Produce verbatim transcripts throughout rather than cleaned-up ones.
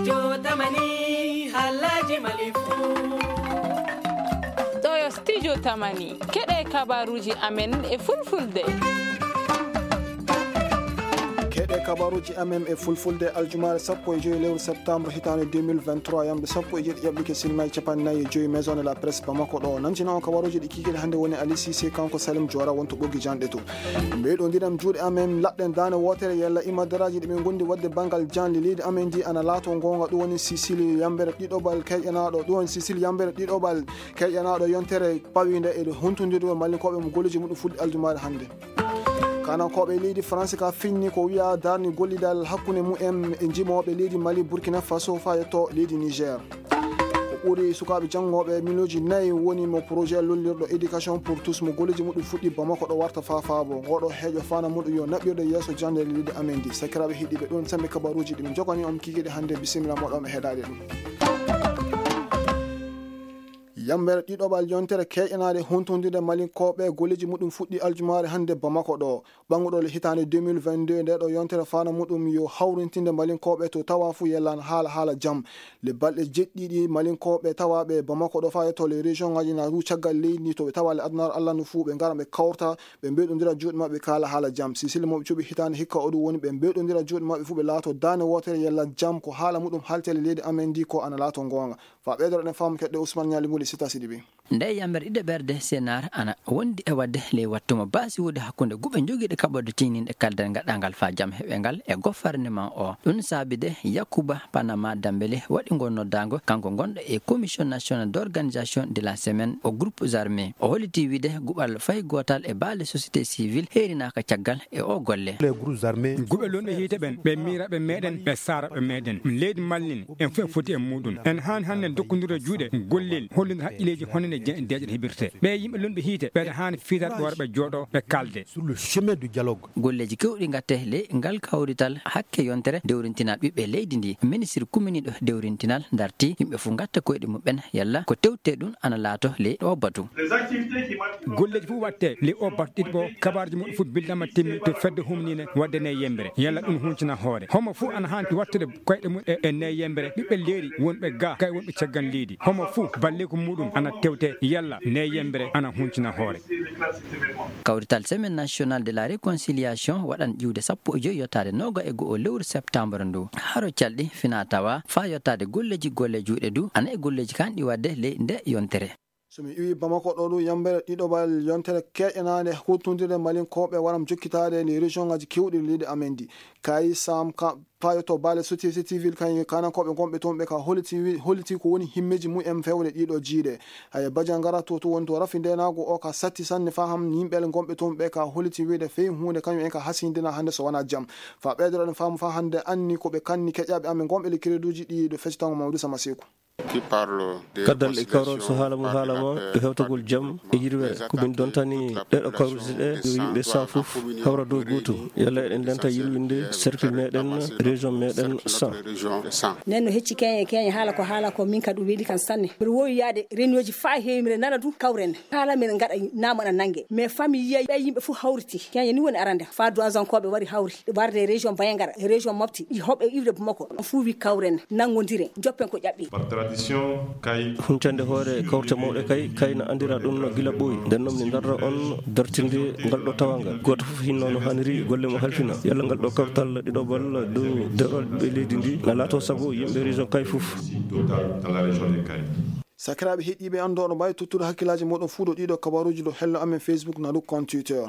Stijo tamani halaji malifu. Ɗo Stijo tamani keɗe kabaruji amen e fulfulde. keɗe kabaruji amen e fulfulde aljumare sappo e joyi lewru septembre hitande deux mille vingt-trois yamde sappo e jeeɗi ƴaɓɓike silmaji capannayyi e joyi maison de la presse bamako ɗo nantina on kabaruji ɗi kikiɗe hannde woni Ali Cissé kanko Salim Diora wonto ɓoggi janɗe to mbeɗo ndiɗam juuɗe amen laɗɗen dane wotere yalla imadaraji ɗi ɓe gondi wadde banggal janli leydi amen ndi ana laato gonga ɗum woni Sicile yambere ɗiɗoɓal kayƴanaɗo ɗum woni Sicile yambere ɗiɗoɓal kayƴanaɗo yontere pawide e huntodirgo mallinkoɓe mo golleji muɗum fuɗɗi aljumare hannde kanankoɓe leydi France ka finni ko wiya darni gollidal hakkunde mumen e jimoɓe leydi Mali Burkina Faso fa yetto leydi Niger ko ɓuuri sukaɓe janggoɓe miloji nayyi woni mo projet lollirɗo éducation pour tous mo golleji muɗum fuɗɗi Bamako ɗo warta fafabo ngoɗo heeƴo fana muɗum yo naɓɓirde yesso jandere leydi amen ndi sakiraɓe heeɗiɓe ɗon sambe kabaruji ɗi jogani on kikiɗe hannde bisimilla moɗon e heeɗade ɗum yambere ɗiɗoɓal yontere keƴanade huntodire malinkoɓe golleji muɗum fuɗɗi aljumare hannde Bamako ɗo ɓanguɗo hitande deux mille vingt-deux nde ɗo yontere fana muɗum yo hawrintinde malinkoɓe to tawa fu yellan haala haala jaam le balɗe jeɗɗiɗi malinkoɓe tawaɓe Bamako ɗo fa yetto les région ngaji na ru caggal leydi to ɓe tawa le adunare Allah no fuu ɓe gara ɓe kawrta ɓe mbeɗodira juuɗe mabɓe kala haala jaam Sicile moɓe cuuɓi hitande hikka oɗum woni ɓe mbeɗodira juuɗe mabɓe fu ɓe laato dane wotere yella jaam ko haala muɗum haltele leydi amen ndi ko ana laato gonga fa ɓeydoroɗen faamu keɗɗe Ousmane Niali Muli Sita Sidibi nde yambere ɗiɗo ɓerde sénar ana wondi e wadde ley wattuma basi wude hakkunde guɓe joguiɗe kaɓorde tininde kaldal gaɗangal fa jaam heɓengal e gouvernement o ɗum saabide Yakuba Panama Dambélé waɗi gon noddago kanko gonɗo e commission nationale d' organisation de la semaine au groupes armés o holliti wiide guɓal fay gotal e baale société civile heerinaka caggal e o golle les groupes armés guɓe lonɗo hiite ɓen ɓe miraɓe meɗen ɓe saraɓe meɗen leydi mallin en fof foti e muɗum en hani hande dokkodira juuɗe gollel hollide haqqileji honene deƴe hebirte ɓe yimɓe lunɓe hiite ɓeɗa hani fiitat ɗore ɓe jooɗo ɓe kalde sur le chemin du dialogue golleji kewɗi gatte le ngal kawrital hakke yontere dewrintinal ɓiɓɓe leydi ndi ministre kuminiɗo dewrintinal darti yimɓe fu gatta koyɗe muɓen yalla ko tewte ɗum ana laato le o batu golleji fof watte le o batu ɗiɗi ɓo kabarji muɗum fof bildama timmi to fedde humnine wadde ne yembere yalla ɗum huncina hoore homo fof ana hani wattude koyɗe mum e ne yembere ɓiɓɓe leeri wonɓe ga kay wonɓe caggal leydi homo fof balle ko muɗum ana tewte yalla ne yembere ana huncina hoore kawrital semaine nationale de la réconciliation waɗan ƴiwde sappo e joyi yottade noga e go'o lewru septembre ndu haro calɗi fina tawa fa yottade golleji golle juuɗe du ana e golleji kanɗi wadde ley nde yontere somi iwi Bamako ɗo ɗum yambere ɗiɗoɓal yontere keƴanade huttodire malinkoɓe waram jokkitade les région ngaji kewɗi leydi amen ndi kayi sam ka payoto baale société civile kañum kanankoɓe gonɓe toon ɓe ka holliti holliti ko woni himmeji mumen fewde ɗiɗo jiiɗe hay badia ngara to to woni to rafi ndenago o ka satti sanne fa ham yimɓele gonɓe toon ɓe ka holliti wiide fewi hunde kañum en ka hasindina hannde so wona jaam fa ɓeydoroɗen faamu fa hannde anni koɓe kanni keƴaɓe amen gonɓe le créduji ɗi ɗo feccitango Mamadou Sama Sekou kaddal e kawrol so haala mum haala mo e hewtagol jaam e yirwere komin dontani ɗeɗo kawruji ɗe yo yimɓe sa fof hawra dow gotum yalla eɗen denta yirwinde cercle meɗen région meɗen cent nen no hecci keñe keñe haala ko haala ko min kadi ɗum weeli kan sanne mbiɗa wowi yaade réunion ji fa heewi mbiɗa nana du kawren haala min gaɗa namoɗa nangge mais famille yiya ɓe yimɓe fof hawriti keñe ni woni arande fa doisankoɓe wari hawri warde région Bayangara e région Mopti hoɓe iwde Bamako fuu wi kawren nangodire joppen ko ƴaɓɓi huncande hoore kawrte mawɗe kay kayno andira ɗum no gila ɓooyi nden noon mi darra on dartinde ngal ɗo tawangal goto fof hinno no hanniri golle mo halfina yalla ngal ɗo kawtal ɗiɗoɓal dow derol ɓe leydi ndi na laato saago yimɓe région kay fof sakiraɓe heeɗiɓe andoɗo mbawi tottude hakkillaji moɗon fuu ɗo ɗiɗo kabaruji ɗo hello amen Facebook na ɗum compte Twitter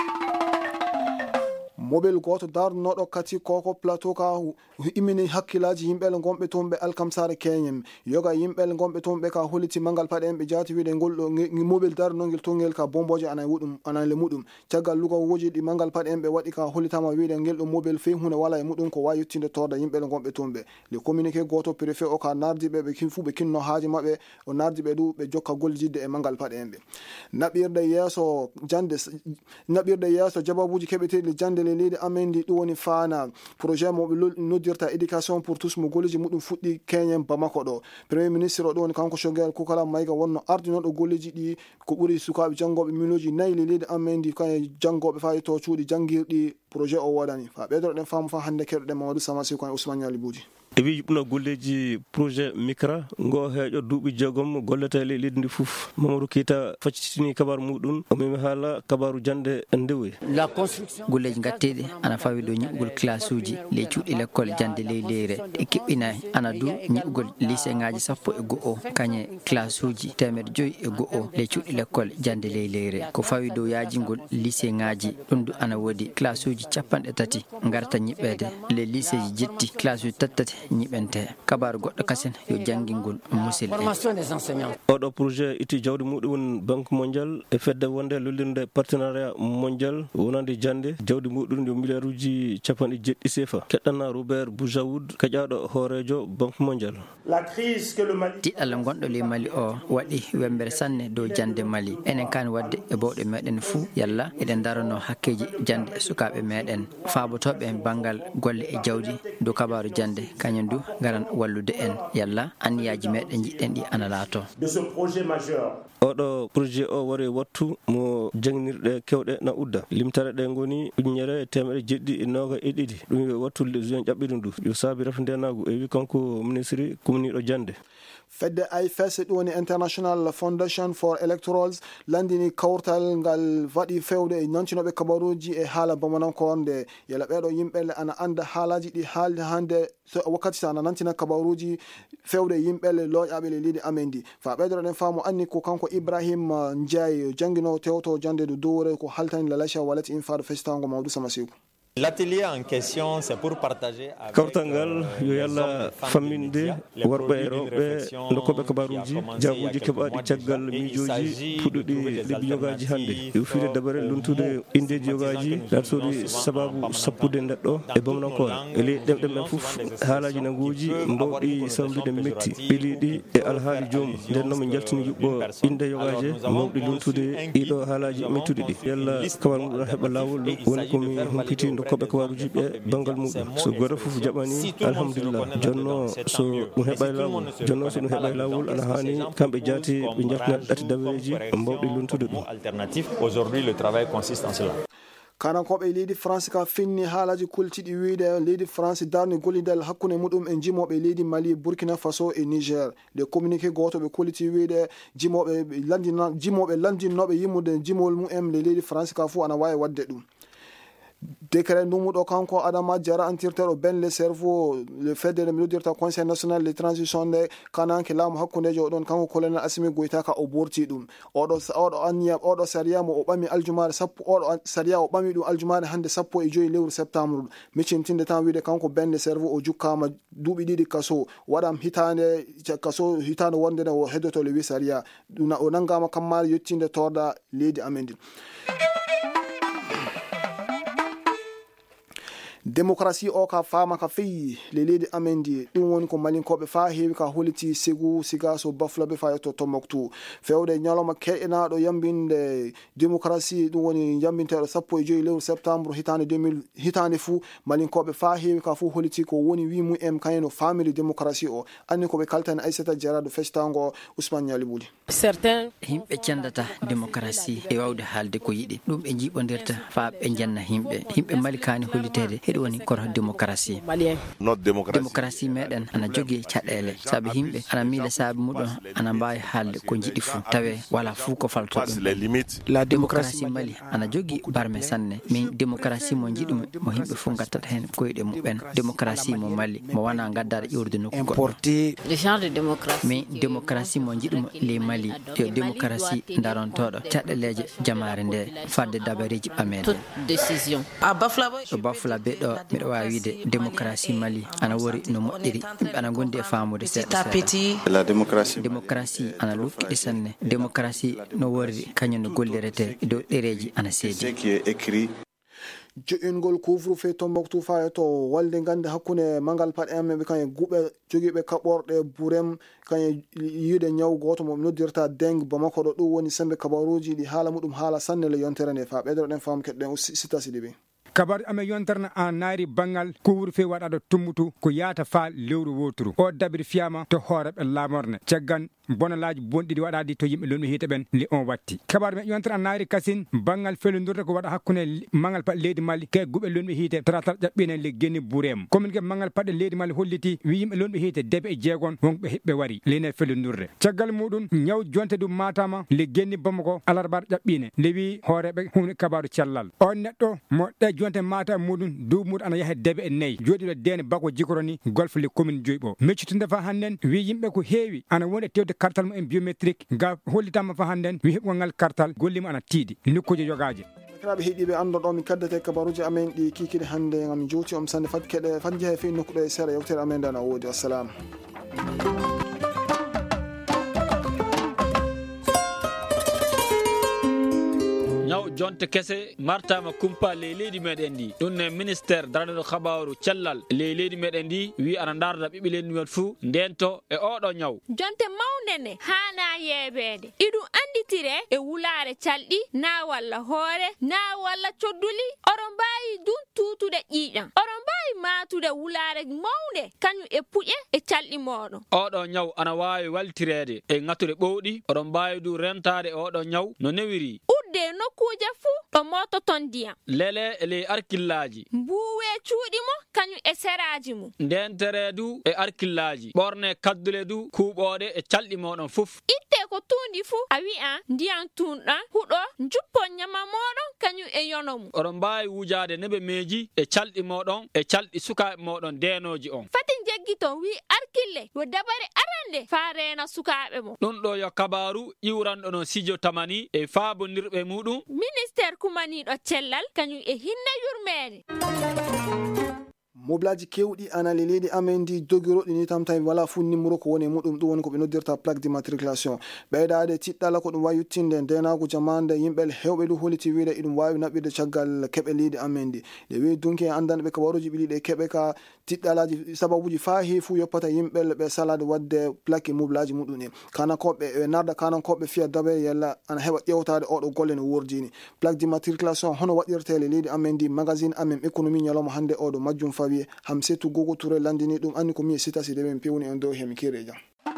mobile goto darnoɗo kati koko plateau ka imini hakkillaji yimɓele gonɓe toon ɓe alkamsare keñem yoga yimɓele gonɓe toon ɓe ka holliti mangal paɗe en ɓe jaati wiide ngol ɗo mobile darnogel tongel ka bomboje ana wuɗum ana le muɗum caggal lugowoji ɗi mangal paɗe en ɓe waɗi ka hollitama wiide ngel ɗo mobile fe hunde wala e muɗum ko wawi yettinde torda yimɓele gonɓe toon ɓe le communiqué goto préfet o ka nardiɓe ɓe kin fu ɓe kinno haaji mabɓe o nardiɓe ɗu ɓe jokka goljidde e mangal paɗe en ɓe naɓirde yeeso jande naɓirde yeeso jababuji keɓeteɗi jande le leydi amen ndi ɗum woni fana projet mo ɓe noddirta éducation pour tous mo golleji muɗum fuɗɗi keñen Bamako ɗo premier ministre o ɗum woni kanko Choguel Koukala Mayiga wonno ardinoɗo golleji ɗi ko ɓuuri sukaɓe janggoɓe miloji nayyi le leydi amen ndi kañe janggoɓe fayi to cuuɗi janguirɗi projet o waɗani fa ɓeydoroɗen faamu fa hannde keɗoɗen Mamadou Sama Sekou e Ousmane Niali Bouji e wi no golleji projet micra ngo heeƴo duuɓi jogom gollete le leydi ndi fof. Mamadou Keita faccitini kabaru muɗum o memi haala kabaru jande ndewoy. golleji gatteɗe ana fawi dow ñiɓugol classe uji ley cuuɗi l'école jande ley leyre e keɓɓinayi ana du ñiɓugol lycée ngaji sappo e go'o kañe classe uji temedde joyyi e go'o ley cuuɗi l'école jande ley leyre ko fawi dow yajingol lycée ngaji ɗum du ana woodi classe uji capanɗe tati garta ñiɓede les lycée ji jetti classe uji tati tati ñiɓente. kabaru goɗɗo kasen yo janggingol musidɓe. oɗo projet itti jawdi muɗum woni banque mondial e fedde wonde lollirde partenariat mondial wonande jande jawdi muɗum yo milliard uji capanɗe jeɗɗi sefa. keɗɗanna Robert Boujaoud kaƴaɗo hoorejo banque mondial. tiɗɗalla gonɗo ley Mali o waɗi wembere sanne dow jande Mali. enen kani wadde e bawɗe meɗen fuu yalla eɗen darano hakkeji jande e sukaɓe meɗen faabotoɓe banggal golle e jawdi dow kabaru jande kañum du garan wallude en yalla anniyaji meɗen jiɗɗen ɗi ana laato. oɗo projet o wari wattu mo jangnirɗe kewɗe na udda limtare ɗe goni ujunere temedde jeɗɗi e noga e ɗiɗi ɗum yo wattu juin ƴaɓɓiɗum ndu yo saabi refandenago e wi kanko ministre kumniɗo jande. fedde I F S ɗum woni International Foundation for Electorals landini kawtal ngal waɗi fewde e nancinoɓe kabaruji e haala bamanankornde yala ɓeɗo yimɓele ana anda haalaji ɗi haalde hande wakkati sa ana nantina kabaruji fewde yimɓele loƴaɓe le leydi amen ndi fa ɓeydoɗen faamu anni ko kanko Ibrahim Ndiaye janguinowo tewto jande do dowre ko haltani Lalacha walati in faado festitango Mamadou Samasikou. L'atelier en question c'est pour partager avec kawtangal yo yalla famminde worɓe e rewɓe dokkoɓe kabaruji jaabuji keɓaɗi caggal miijoji puɗɗuɗi lebbi yogaji hande yo fiide dabare luntude indeji yogaji dartoɗi sababu sappude neɗɗo e bamnankore e ley ɗemɗem ɓen foof haalaji nanguji mbawɗi sambide metti ɓiliɗi e alhaali jomum nden noon mi jaltini yuɓɓo inde yogaji mawɗi luntude ɗiɗo haalaji mettuɗi ɗi yalla kabaru muɗum heeɓa lawol woni komi humpiti dokkoɓe kabaruji ɓe banggal muɗum so goto foof jaɓani alhamdulillah jonno so ɗum heeɓay lawol jonno so ɗum heeɓay lawol ana hani kamɓe jaati ɓe jaltina ɗati daweji mbawɗi luntude ɗum. Aujourd'hui le travail consiste en cela. kanankoɓe leydi France ka finni haalaji kultiɗi wiide leydi France darni gollidal hakkunde muɗum e jimoɓe leydi Mali, Burkina Faso e Niger. de communiqué goto ɓe kulliti wiide jimoɓe landina jimoɓe landinnoɓe yimmude jimol mumen le leydi France ka fu ana wawi wadde ɗum. décret ndumuɗo kanko Adama Diarra antirteɗo ben le cerveau le fedde mi dirta conseil national de transition de kananke laamu hakkundejo oɗon kanko colonel Assimi Goïta ka o borti ɗum oɗo oɗo anniya oɗo sariya mo o ɓami aljumare sappo oɗo sariya o ɓami ɗum aljumare hande sappo e joyi lewru septembre miccintinde tan wiide kanko ben le cerveau o jukkama duuɓi ɗiɗi kaso waɗam hitande kaso hitande wonde o heddoto le wi sariya ɗum o nangama kammare yettinde torda leydi amen ndi. démocratie o ka fama ka feyi le leydi amen ndi ɗum woni ko malinkoɓe fa heewi ka holiti Ségou Sigasso Bafulaɓe fa yetto Tombouctou fewde ñalawma keɗenaɗo yambinde démocratie ɗum woni yambinteɗo sappo e joyi lewru septembre hitande deux mille hitande fou malinkoɓe fa heewi ka fu holiti ko woni wimu em kayen no famiri démocratie o anni koɓe kaltani Aissata Diarra do festitango Ousmane Niali Bouli. certain himɓe cendata démocratie e wawde haalde ko yiɗi ɗum ɓe jiɓodirta fa ɓe janna himɓe himɓe Mali kani hollitede heɗo woni koto démocratie démocratie meɗen ana jogui caɗele saabi yimɓe ana miila saabi muɗum ana mbawi haalde ko jiɗi fuu tawe wala fuu ko falto ɗum la démocratie Mali ana jogui barme sanne min démocratie mo jiɗumi mo yimɓe fuu gattata hen koyɗe muɓen démocratie mo Mali mo wana gaddade ƴurde nokku goɗɗo min démocratie mo jiɗumi les Mali yo démocratie darontoɗo caɗeleje jamare nde fadde dabareji ɓameɗe ɗo Bafulaɓe ɗo miɗo wawi wiide démocratie Mali ana wori no moƴƴiri yimɓe ana gondi e famude seeɗa démocratie ana lukkiɗi sanne démocratie no wori kañum no gollirete dow ɗereji ana seedi jo'ingol couvre-feu Tombouctou fa to walde gande hakkunde mangal pat en ɓe kanye guɓe jogiiɓe kaɓorɗe burem kanye yiide ñaw goto mo noddirta deng Bamako ɗo ɗum woni sembe kabaruji ɗi haala muɗum haala sanne le yontere nde fa ɓeydoɗen faamu keɗɗen Sita Sidibé. kabaru amen yontarna en naari bangal couvre-feu waɗaɗo tummutu ko yaata fa lewru woturu o dabiri fiyama to hooreɓe lamorne caggan bonalaji bonɗiɗi waɗadi to yimɓe lonmi hite ɓen li on watti kabaru men yontere annari kasin bangal felodurde ko waɗa hakkunde mangal paɗe leydi Mali ke guɓe lonmi hite tratal ƴaɓɓine le genni burem commune ke mangal paɗe leydi Mali holliti wi yimɓe lonmi hite debe e jeegon wonɓe heɓɓe wari lene felodurde caggal muɗum ñaw jonte ɗum matama le genni Bamako alarbar ƴaɓɓine nde wi hooreɓe hunde kabaru cellal on neɗɗo mo ɗe jonte mata muɗum du muɗum ana yahe debe e nayyi joɗiɗo dene bako jikoroni golfe le commune joyɓo meccutunde fa hannden wi yimɓe ko heewi ana woni tewde kartal mum en biométrique ga hollitama fa hannden wi heɓgol ngal kartal gollima ana tiiɗi nokkuji jogaje kiraɓe heeɗiɓe andoɗo min kaddete kabaruji amen ɗi kikiɗe hannde gam jowti om sande fat keɗe fat jeehe fewi nokkuɗo e seeɗa yewtere amen dana woodi wassalamu. ñaw jonte kese martama kumpa le leydi meɗen ndi ɗum ne ministére daraniɗo habaru cellal le leydi meɗen ndi wi ana darda ɓiɓɓe leydi men fuu ndento e oɗo ñaw jonte mawnene hana yeɓede iɗum anditire e wulare calɗi na walla hoore na walla codduli oɗon mbawi dun tutude ƴiƴam oɗon mbawi matude wulare mawde kañum e puƴe e calɗi moɗon oɗo ñaw ana wawi waltirede e ŋattude ɓowɗi oɗon mbawi du rentade oɗo ñaw no newiri udde nokkuje fuu ɗo mototon ndiyam lele e ley arkillaji mbuwe cuuɗi mo kañum e seraji mum ndentere du e arkillaji ɓorne kaddule du kuuɓoɗe e calɗi moɗon fof itte ko tundi fuu a wi'a ndiyam tunɗan huɗo juppo ñama moɗon kañum e yono mum oɗon mbawi wujade neɓe meeji e calɗi moɗon e calɗi sukaɓe moɗon denoji on fati jeggiton wi arkille yo dabare arande fa rena sukaɓe mo ɗum ɗo yo kabaru iwranɗo no sidio tamani e faabondirɓe muɗum ministére kumaniɗo cellal kañum e hinne yurmede moblaji kewɗi anali leydi amen ndi dogiroɗi ni tam tawi wala fu numéro ko woni muɗum ɗum woni ko ɓe noddirta plaque d'immatriculation ɓeydade tiɗɗala ko ɗum wawi yuttinde ndenagu jamande yimɓe hewɓe ɗu holiti wiide iɗum wawi naɓɓirde caggal keɓe leydi amen ndi nde wi dunki e andanɓe kabaruji ɓiɗiɗe keɓe ka tiɗɗalaji sababuji fa he fu yoppata yimɓe ɓe salade wadde plaque moblaji muɗum ni kanankoɓe ɓe narda kanankoɓe fiya dabe yalla ana heɓa ƴewtade oɗo golle no wordini plaque d'immatriculation hono waɗirtele leydi amen ndi magazine amen économie ñalawma hande oɗo majjum fawi hamsetu gogo touré landini ɗum anni ko mi sitasi de men pewni en dow hemi kireja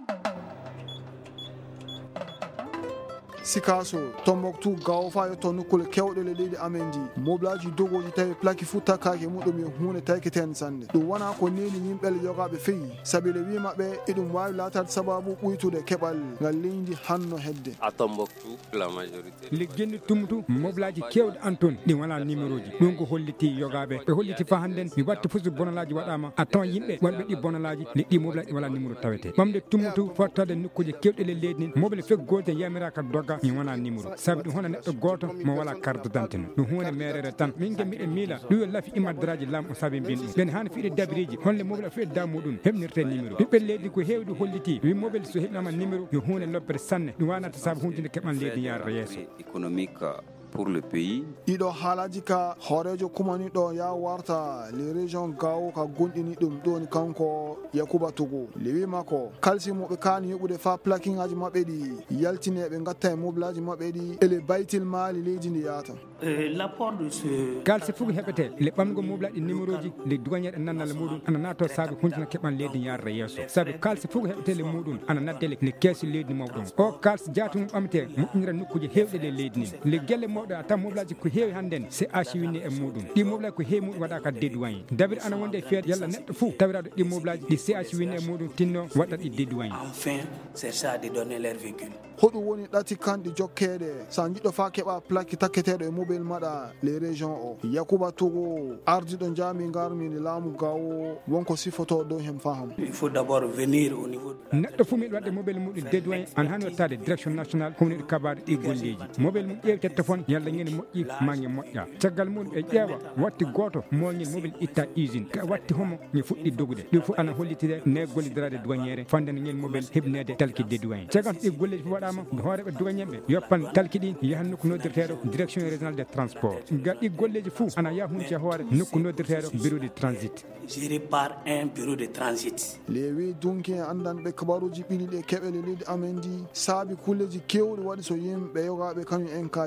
sikaso tomboktu gawo fa yetto nokkule kewɗe le leydi amen ndi moblaji dogoji tawi plaki fu takkake muɗum yo hunde tayketen sande ɗum wona ko neni yimɓele yogaɓe feyi saabi le wimaɓe eɗum wawi latade sababu ɓuytude keɓal ngal leydi hanno hedde à Tombouctou la majorité le genni tumtu moblaji kewɗe anton ɗi wala numéro ji ɗum ko holliti yogaɓe ɓe holliti fa hannden mi watti fusu bonalaji waɗama a tawan yimɓe wonɓe ɗi bonalaji le ɗi moblaji wala numéro tawete ɓamde tumtu fottade nokkuje kewɗe le leydi ni mobile fek golte yamira ka dogga mi wona numéro sabi ɗum hono neɗɗo goto mo wala carte d'identité no ɗum hunde merere tan min gel miɗen miila ɗum yo laafi imaddaraji lamɗo saabi mbin ɗum ɓen hani fiɗe dabiriji holle mobile fo e da muɗum heɓnirte numéro ɓiɓɓe leydi ko heewdi holliti wi mobile so heɓnama numéro yo hunde lobbere sanne ɗum wanata saabu hunde keɓan leydi yarata yesso économique pour le pays ɗiɗo haalaji ka hoorejo kumaniɗo ya warta les région gawo ka gonɗini ɗum ɗoni kanko Yakuba Togo le wima ko kalsimoɓe kani yoɓude fa plaking aji mabɓe ɗi yaltineɓe gatta e moblaji mabɓe ɗi ele baytil maali leydi ndi yata l'apport de ce kalsi fof heɓete le ɓamgo moblaɗi numéro ji le dugañeɗe nannala muɗum ana nato saabi huntina keɓan leydi yarata yesso saabi kalsi fof heɓete le muɗum ana naddele le keesi leydi mawɗon o kalsi jaatu mum ɓamte moƴƴinira nokkuji hewɗe le leydi ni le gelle mawɗe a tan moblaji ko heewi hannden c'est archiwini e muɗum ɗi moblaji ko heewi muɗum waɗa ka dédouané dabiri ana wonde e feede yalla neɗɗo fou tawiraɗo ɗi moblaji ɗi c'est archiwini e muɗum tinno waɗat ɗi dédouané enfin c'est ça de donner leur véhicule hoɗum woni ɗati kanɗi jokkeɗe sa jiɗɗo fa keɓa plaque takketeɗo e mobile maɗa les région o Yakuba Togo ardiɗo jami garmide laamu gawo wonko sifoto dow hen faham il faut d'abord venir au niveau neɗɗo fuu miɗo waɗde mobile muɗum dédouané an hani wattade direction nationale humniɗo kabaru ɗi golleji mobile mum ƴewte téléphone yalla ngene moƴƴi mangue moƴƴa caggal muɗum ɓe ƴeewa watti goto moñil mobile itta usine ka watti homo ni fuɗɗi dogude ɗi fof ana hollitide ne gollidirade douaniére fandene ngel mobile heɓnede talki dédouané caggal ɗi golleji fof waɗama hooreɓe douaniéɓe yoppan talki ɗi yahan nokku noddirteɗo direction régional des transports gaɗɗi golleji fof ana yaha hunde hoore nokku noddirteɗo bureau de transit géré par un bureau de transit lewi dunki e andanɓe kabaruji ɓiɗiɗi e keɓele leydi amen ndi saabi kulleji kewɗi waɗi so yimɓe yogaɓe kañum en ka jaɓata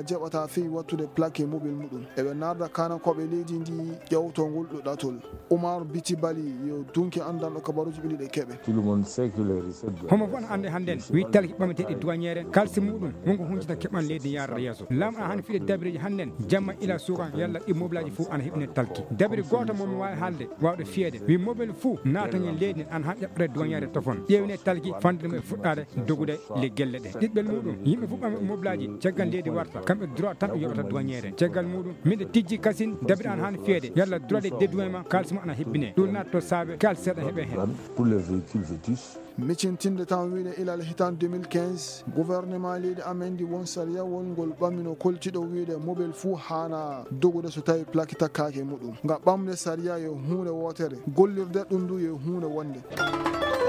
fi wattude plaque mobile mudum e be narda kana ko be leedi ndi yawtongol do datol Omar Biti Bali yo dunki andan o kabaruji bili de kebe tout le monde sait que les recettes homo fon ande handen wi talki bamete douaniere kalsi mudum wongo hunjita keban leedi yarra yeso lam a han fi dabreji handen jamma ila suqa yalla immoblaji fu an hebne talki dabri goto mom wa halde wawde fiede wi mobile fu natani leedi an han jabre douaniere tofon ƴewne talki fande me fuddade dogude le gelle de dibbel mudum yimbe fu bam immoblaji ceggal leedi warta kambe droit tan yobata douaniere ceggal mudum minde tijji kasin dabri an han fiede yalla droit de dédouanement kalsi mo ana hebbine dul natto sabe kal seda hebe hen pour les véhicules vétus micintinde tan wiide ilal hitan deux mille quinze gouvernement leydi amendi won sariya wongol ɓamino koltiɗo wiide mobile fuu hana dogude so tawi plaque takkake muɗum nga ɓamde sariya yo hunde wotere gollirde ɗum du yo hunde wonde